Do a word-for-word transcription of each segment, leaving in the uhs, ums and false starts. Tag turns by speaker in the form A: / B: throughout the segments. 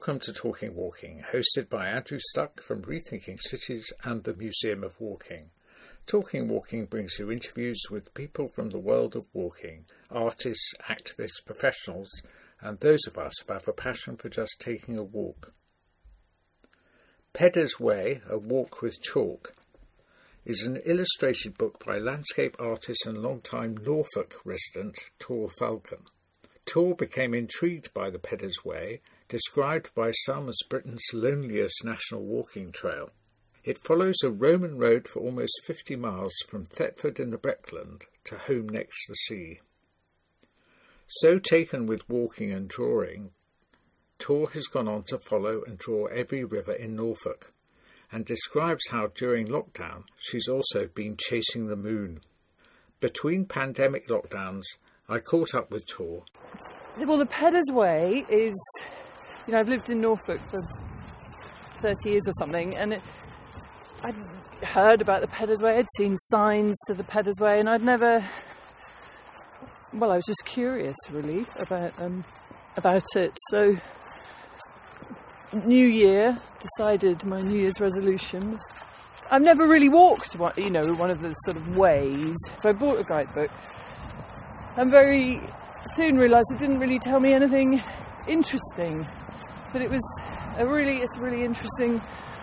A: Welcome to Talking Walking, hosted by Andrew Stuck from Rethinking Cities and the Museum of Walking. Talking Walking brings you interviews with people from the world of walking, artists, activists, professionals, and those of us who have a passion for just taking a walk. Peddar's Way, A Walk with Chalk, is an illustrated book by landscape artist and long-time Norfolk resident Tor Falcon. Tor became intrigued by the Peddar's Way, described by some as Britain's loneliest national walking trail. It follows a Roman road for almost fifty miles from Thetford in the Breckland to home next the sea. So taken with walking and drawing, Tor has gone on to follow and draw every river in Norfolk, and describes how during lockdown she's also been chasing the moon. Between pandemic lockdowns, I caught up with Tor.
B: Well, the Peddar's Way is, you know, I've lived in Norfolk for thirty years or something, and it, I'd heard about the Peddar's Way, I'd seen signs to the Peddar's Way, and I'd never, well, I was just curious, really, about um, about it. So, New Year, decided my New Year's resolutions. I've never really walked, one, you know, one of the sort of ways, so I bought a guidebook. And very soon realised it didn't really tell me anything interesting, but it was a really, it's a really interesting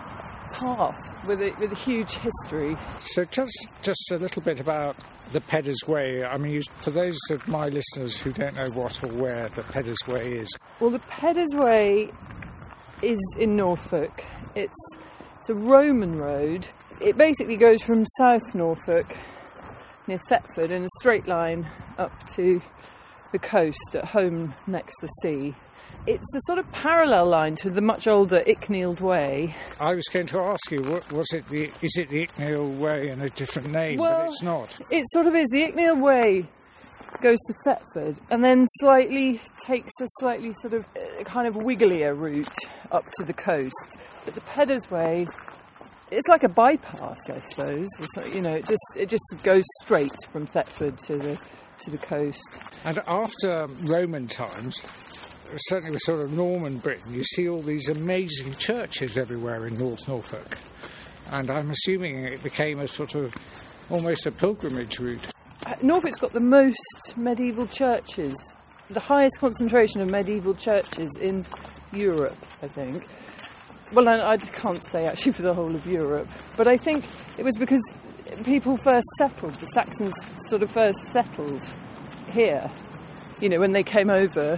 B: path with a, with a huge history.
A: So just just a little bit about the Peddar's Way. I mean, you, for those of my listeners who don't know what or where the Peddar's Way is.
B: Well, the Peddar's Way is in Norfolk. It's, it's a Roman road. It basically goes from South Norfolk, near Thetford, in a straight line up to the coast at home next to the sea. It's a sort of parallel line to the much older Icknield Way.
A: I was going to ask you, what, was it the, is it the Icknield Way in a different name?
B: Well,
A: but it's not.
B: It sort of is. The Icknield Way goes to Thetford and then slightly takes a slightly sort of uh, kind of wigglier route up to the coast. But the Peddar's Way, it's like a bypass, I suppose. It's, you know, it just it just goes straight from Thetford to the to the coast.
A: And after Roman times, certainly with sort of Norman Britain, you see all these amazing churches everywhere in North Norfolk. And I'm assuming it became a sort of almost a pilgrimage route.
B: Uh, Norfolk's got the most medieval churches, the highest concentration of medieval churches in Europe, I think. Well, I, I just can't say actually for the whole of Europe, but I think it was because people first settled, the Saxons sort of first settled here, you know, when they came over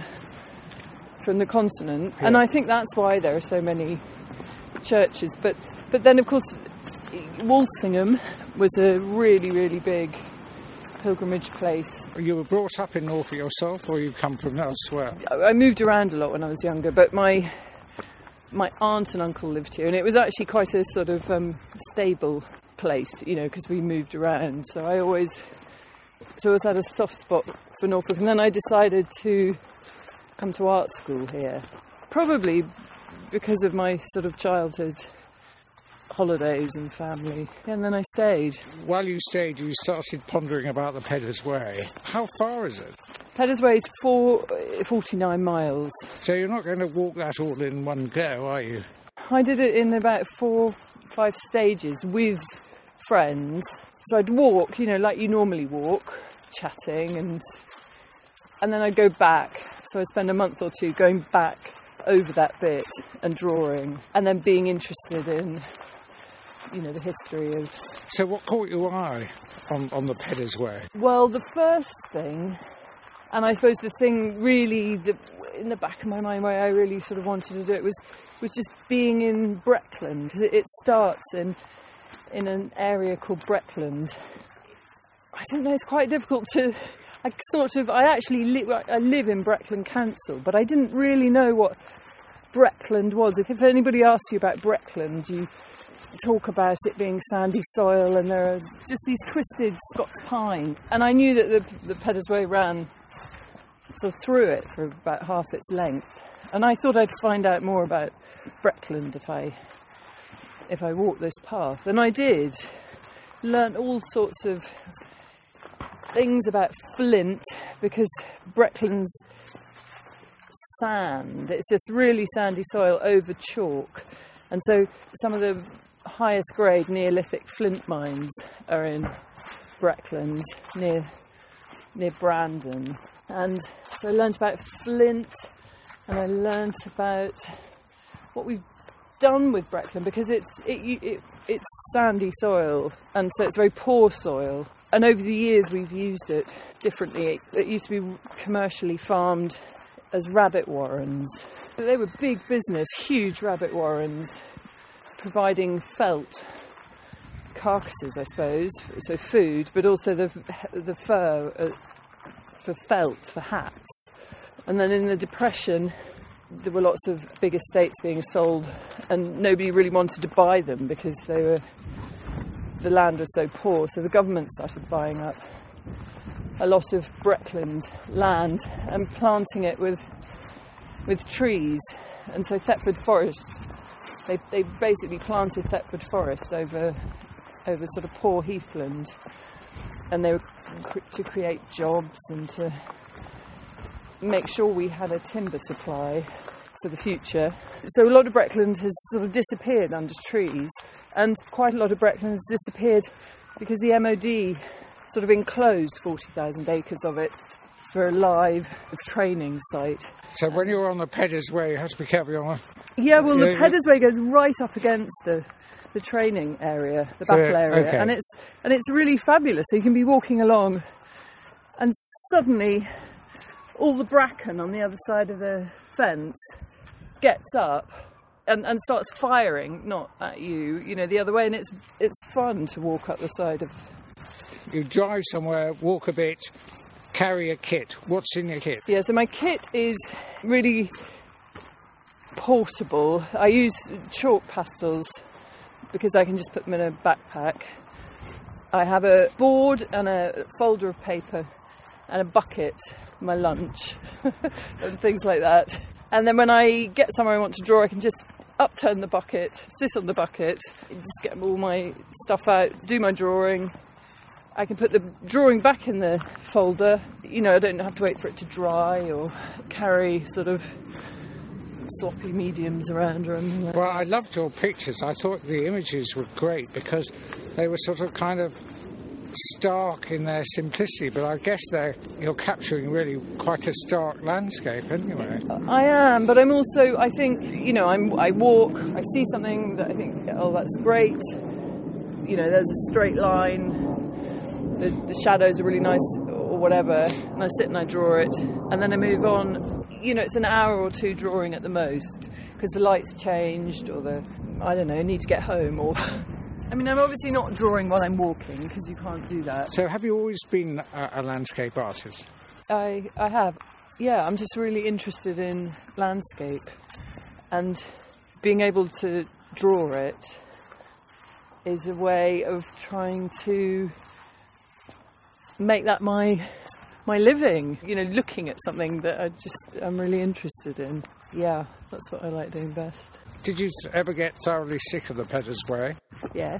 B: from the continent, yeah. And I think that's why there are so many churches. But but then, of course, Walsingham was a really, really big pilgrimage place.
A: You were brought up in Norfolk yourself, or you come from elsewhere?
B: I moved around a lot when I was younger, but my my aunt and uncle lived here, and it was actually quite a sort of um, stable place, you know, because we moved around. So I always, so I always had a soft spot for Norfolk, and then I decided to come to art school here, probably because of my sort of childhood holidays and family, and then I stayed.
A: While you stayed, you started pondering about the Peddar's Way. How far is it?
B: Peddar's Way is four, forty-nine miles.
A: So you're not going to walk that all in one go, are you?
B: I did it in about four, five stages with friends. So I'd walk, you know, like you normally walk, chatting, and and then I'd go back. So I'd spend a month or two going back over that bit and drawing, and then being interested in, you know, the history of...
A: So what caught your eye on, on the Peddar's Way?
B: Well, the first thing, and I suppose the thing really, the, in the back of my mind why I really sort of wanted to do it was was just being in Breckland. Because it, it starts in in an area called Breckland. I don't know, it's quite difficult to... I sort of, I actually li- I live in Breckland Council, but I didn't really know what Breckland was. If, if anybody asks you about Breckland, you talk about it being sandy soil and there are just these twisted Scots pine. And I knew that the, the Peddar's Way ran sort of through it for about half its length. And I thought I'd find out more about Breckland if I if I walked this path. And I did. Learnt all sorts of things about flint, because Breckland's sand. It's just really sandy soil over chalk. And so some of the highest grade Neolithic flint mines are in Breckland, near near Brandon. And so I learned about flint, and I learned about what we've done with Breckland, because it's it, it it's sandy soil, and so it's very poor soil. And over the years we've used it differently. It used to be commercially farmed as rabbit warrens. They were big business, huge rabbit warrens, providing felt carcasses, I suppose, so food, but also the the fur uh, for felt, for hats. And then in the Depression, there were lots of big estates being sold, and nobody really wanted to buy them because they were the land was so poor. So the government started buying up a lot of Breckland land and planting it with with trees. And so Thetford Forest, they they basically planted Thetford Forest over over sort of poor heathland, and they were cr- to create jobs and to make sure we had a timber supply for the future. So a lot of Breckland has sort of disappeared under trees, and quite a lot of Breckland has disappeared because the M O D sort of enclosed forty thousand acres of it for a live training site.
A: So when you're on the Peddars Way, you have to be careful on.
B: Yeah, well,
A: yeah,
B: the Peddars Way goes right up against the the training area, the
A: so,
B: battle area,
A: okay.
B: and it's and it's really fabulous. So you can be walking along, and suddenly all the bracken on the other side of the fence gets up and, and starts firing, not at you, you know, the other way, and it's it's fun to walk up the side of.
A: You drive somewhere, walk a bit, carry a kit. What's in your kit?
B: Yeah, so my kit is really portable. I use chalk pastels because I can just put them in a backpack. I have a board and a folder of paper and a bucket, my lunch, and things like that. And then when I get somewhere I want to draw, I can just upturn the bucket, sit on the bucket, just get all my stuff out, do my drawing. I can put the drawing back in the folder. You know, I don't have to wait for it to dry or carry sort of sloppy mediums around or anything like
A: Well, I loved your pictures. I thought the images were great because they were sort of kind of stark in their simplicity, but I guess they're you're capturing really quite a stark landscape anyway.
B: I am, but I'm also, I think, you know, I'm, I walk, I see something that I think, oh, that's great. You know, there's a straight line, the, the shadows are really nice or whatever, and I sit and I draw it, and then I move on. You know, it's an hour or two drawing at the most, because the light's changed, or the, I don't know, I need to get home, or... I mean, I'm obviously not drawing while I'm walking, because you can't do that.
A: So have you always been a, a landscape artist?
B: I I have. Yeah, I'm just really interested in landscape, and being able to draw it is a way of trying to make that my my living. You know, looking at something that I just I'm really interested in. Yeah, that's what I like doing best.
A: Did you ever get thoroughly sick of the Peddars Way?
B: Yes.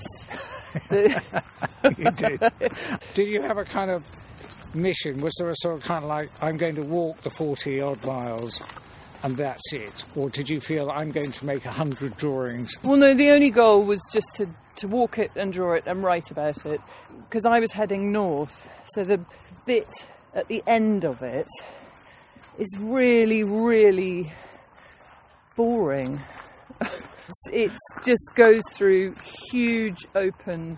A: You did. Did you have a kind of mission? Was there a sort of kind of like, I'm going to walk the forty odd miles and that's it? Or did you feel I'm going to make a hundred drawings?
B: Well, no, the only goal was just to, to walk it and draw it and write about it, because I was heading north. So the bit at the end of it is really, really boring. It just goes through huge open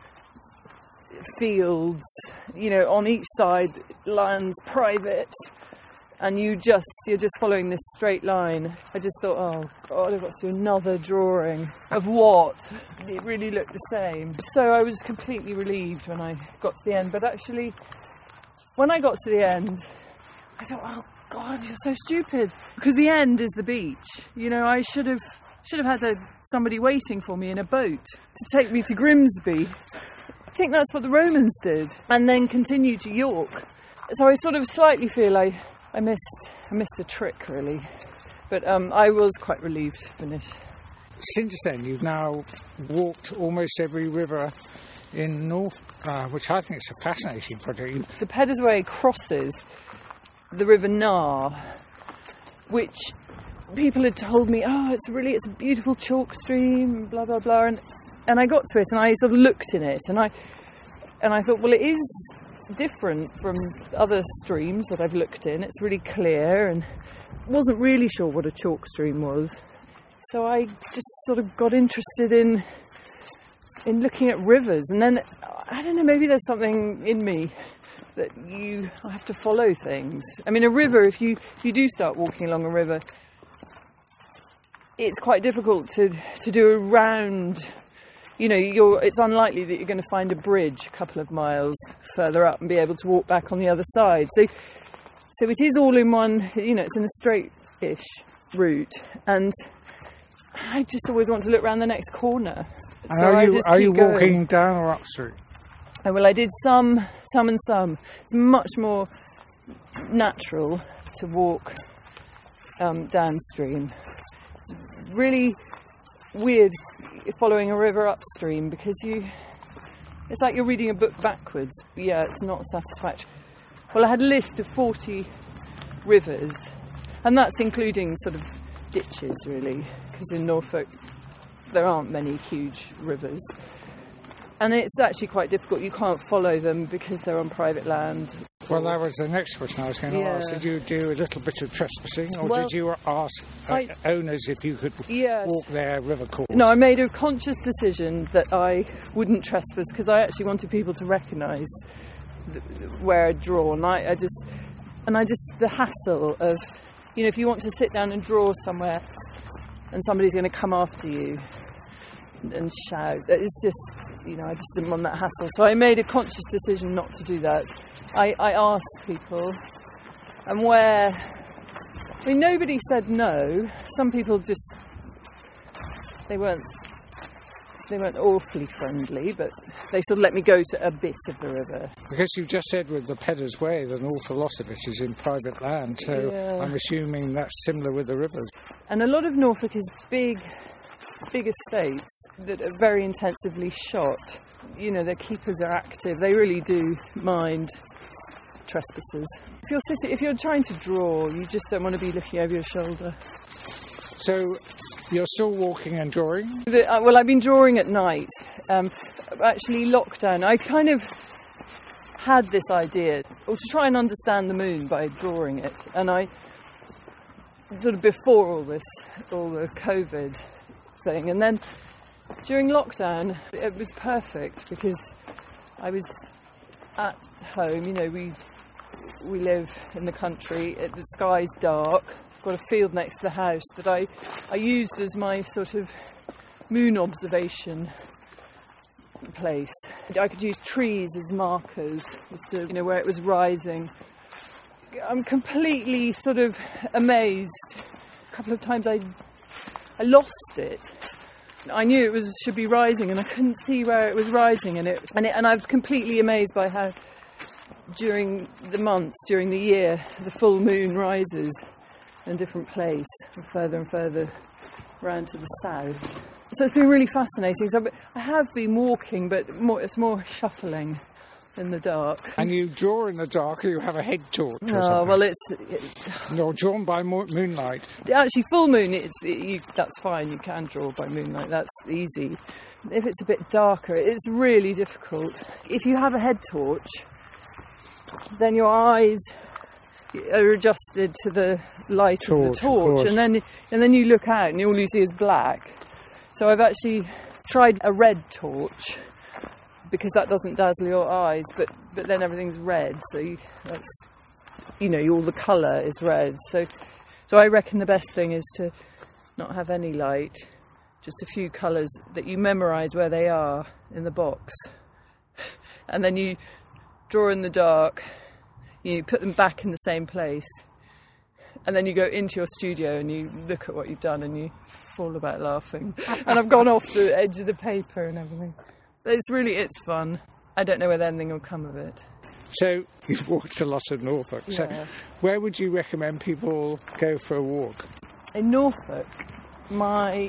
B: fields, you know, on each side land's private, and you just you're just following this straight line. I just thought, oh God, I've got to do another drawing of what? It really looked the same. So I was completely relieved when I got to the end, but actually when I got to the end I thought, oh God, you're so stupid, because the end is the beach. You know, I should have Should have had a, somebody waiting for me in a boat to take me to Grimsby. I think that's what the Romans did, and then continue to York. So I sort of slightly feel I, I missed I missed a trick, really. But um, I was quite relieved to finish.
A: Since then, you've now walked almost every river in North, uh, which I think is a fascinating project.
B: The Peddars Way crosses the River Nar, which people had told me, oh, it's really, it's a beautiful chalk stream, blah, blah, blah. And, and I got to it and I sort of looked in it and I, and I thought, well, it is different from other streams that I've looked in. It's really clear, and wasn't really sure what a chalk stream was. So I just sort of got interested in in looking at rivers, and then I don't know, maybe there's something in me that you have to follow things. I mean, a river, if you if you do start walking along a river, it's quite difficult to to do a round. You know, you're it's unlikely that you're going to find a bridge a couple of miles further up and be able to walk back on the other side. So so it is all in one, you know, it's in a straight-ish route, and I just always want to look around the next corner.
C: And
B: so
C: are
B: I
C: you
B: just
C: are
B: keep
C: you
B: going.
C: walking down or upstream?
B: Oh, well, I did some, some and some. It's much more natural to walk um, downstream. It's really weird following a river upstream because you, it's like you're reading a book backwards. Yeah, it's not satisfactory. Well, I had a list of forty rivers, and that's including sort of ditches, really, because in Norfolk there aren't many huge rivers. And it's actually quite difficult. You can't follow them because they're on private land.
C: Well, that was the next question I was going to
B: Yeah.
C: ask. Did you do a little bit of trespassing, or
B: Well,
C: did you ask uh,
B: I-
C: owners if you could
B: Yes.
C: walk their river course?
B: No, I made a conscious decision that I wouldn't trespass because I actually wanted people to recognise th- where I'd drawn. I, I just, and I just, the hassle of, you know, if you want to sit down and draw somewhere and somebody's going to come after you and shout, it's just, you know, I just didn't want that hassle. So I made a conscious decision not to do that. I, I asked people, and where, I mean, nobody said no. Some people just, they weren't, they weren't awfully friendly, but they sort of let me go to a bit of the river.
C: Because you just said with the Pedder's Way that an awful lot of it is in private land, so
B: Yeah.
C: I'm assuming that's similar with the rivers.
B: And a lot of Norfolk is big, big estates that are very intensively shot. You know, their keepers are active. They really do mind trespassers. If you're sitting, if you're trying to draw, you just don't want to be looking over your shoulder.
C: So you're still walking and drawing?
B: The, uh, well, I've been drawing at night. Um, actually, lockdown, I kind of had this idea, or to try and understand the moon by drawing it. And I, sort of before all this, all the COVID thing, and then during lockdown, it was perfect because I was at home. You know, we we live in the country. It, the sky's dark. I've got a field next to the house that I I used as my sort of moon observation place. I could use trees as markers as to, you know, where it was rising. I'm completely sort of amazed. A couple of times I I lost it. I knew it was should be rising, and I couldn't see where it was rising, and it and it, and I was completely amazed by how during the months, during the year, the full moon rises in a different place, and further and further round to the south. So it's been really fascinating. So I have been walking, but more, it's more shuffling in the dark.
C: And you draw in the dark, or you have a head torch or
B: Oh,
C: something?
B: well, it's it,
C: You're drawn by mo- moonlight.
B: actually full moon. It's it, you, that's fine. You can draw by moonlight. That's easy. If it's a bit darker, it's really difficult. If you have a head torch, then your eyes are adjusted to the light
C: Torch,
B: of
C: of
B: the torch,
C: course.
B: and then and then you look out, and all you see is black. So I've actually tried a red torch, because that doesn't dazzle your eyes, but, but then everything's red, so you, that's, you know, all the colour is red. So so I reckon the best thing is to not have any light, just a few colours that you memorise where they are in the box. And then you draw in the dark, you put them back in the same place, and then you go into your studio and you look at what you've done and you fall about laughing. And I've gone off the edge of the paper and everything. It's really, it's fun. I don't know whether anything will come of it.
C: So you've walked a lot of Norfolk. So
B: Yeah.
C: where would you recommend people go for a walk?
B: In Norfolk, my...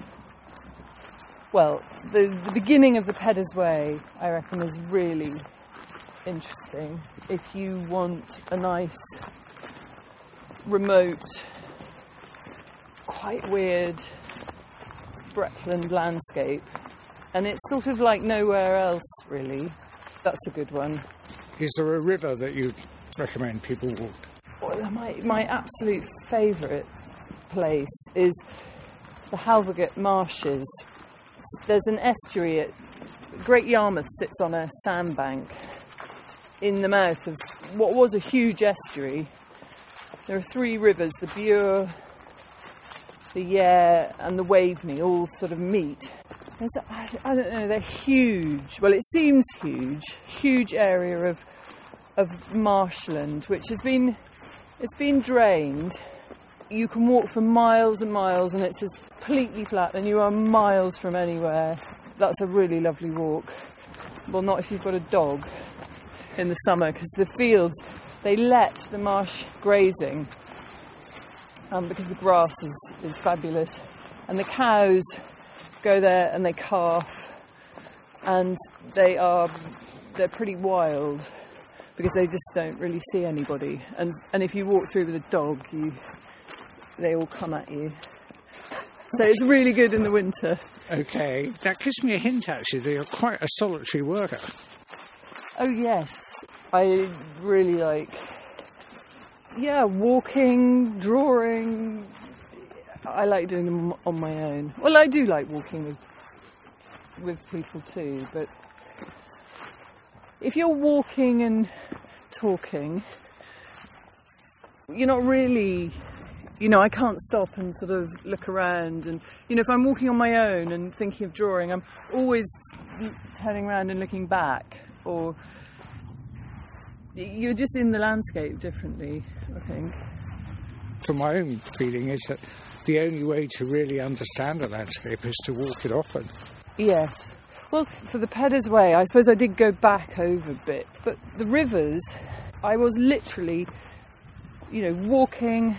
B: Well, the, the beginning of the Pedder's Way, I reckon, is really interesting. If you want a nice, remote quite weird Breckland landscape, and it's sort of like nowhere else really. That's a good one.
C: Is there a river that you'd recommend people walk?
B: Well, my, my absolute favourite place is the Halvergate Marshes. There's an estuary at Great Yarmouth sits on a sandbank in the mouth of what was a huge estuary. There are three rivers, the Bure, the Yare and the Waveney, all sort of meet. There's, I, I don't know, they're huge. Well, it seems huge. Huge area of of marshland, which has been it's been drained. You can walk for miles and miles, and it's just completely flat, and you are miles from anywhere. That's a really lovely walk. Well, not if you've got a dog in the summer, because the fields, they let the marsh grazing um, because the grass is, is fabulous, and the cows go there and they calf, and they are they're pretty wild because they just don't really see anybody, and and if you walk through with a dog, you they all come at you. So it's really good in the winter.
C: Okay, that gives me a hint actually that you're quite a solitary worker.
B: Oh yes, I really like, yeah, walking, drawing. I like doing them on my own. Well, I do like walking with with people too, but if you're walking and talking, you're not really, you know, I can't stop and sort of look around, and, you know, if I'm walking on my own and thinking of drawing, I'm always turning around and looking back, or you're just in the landscape differently, I think.
C: For my own feeling is that the only way to really understand a landscape is to walk it often.
B: Yes. Well, for the Peddar's Way, I suppose I did go back over a bit, but the rivers, I was literally, you know, walking,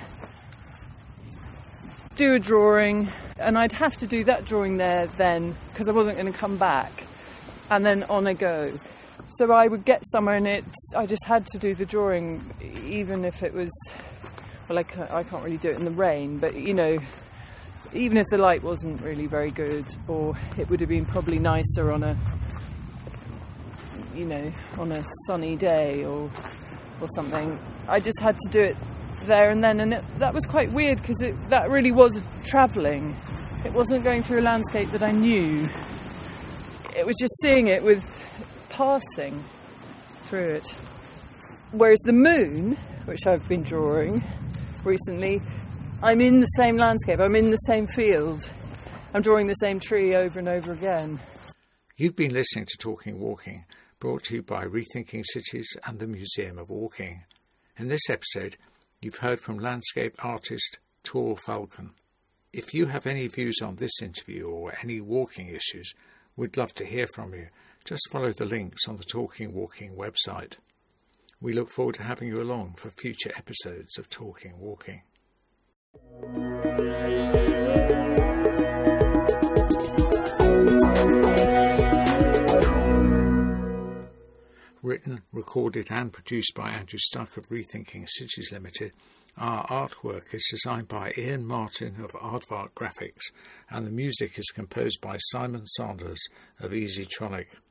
B: do a drawing, and I'd have to do that drawing there then, because I wasn't going to come back, and then on I go. So I would get somewhere and it, I just had to do the drawing, even if it was, well, I can't, I can't really do it in the rain, but, you know, even if the light wasn't really very good, or it would have been probably nicer on a, you know, on a sunny day or or something. I just had to do it there and then, and it, that was quite weird because that really was travelling. It wasn't going through a landscape that I knew. It was just seeing it with passing through it. Whereas the moon, which I've been drawing recently, I'm in the same landscape, I'm in the same field, I'm drawing the same tree over and over again.
A: You've been listening to Talking Walking, brought to you by Rethinking Cities and the Museum of Walking. In this episode, you've heard from landscape artist Tor Falcon. If you have any views on this interview or any walking issues, we'd love to hear from you. Just follow the links on the Talking Walking website. We look forward to having you along for future episodes of Talking Walking. Written, recorded and produced by Andrew Stuck of Rethinking Cities Limited. Our artwork is designed by Ian Martin of Aardvark Graphics, and the music is composed by Simon Sanders of Easy Tronic.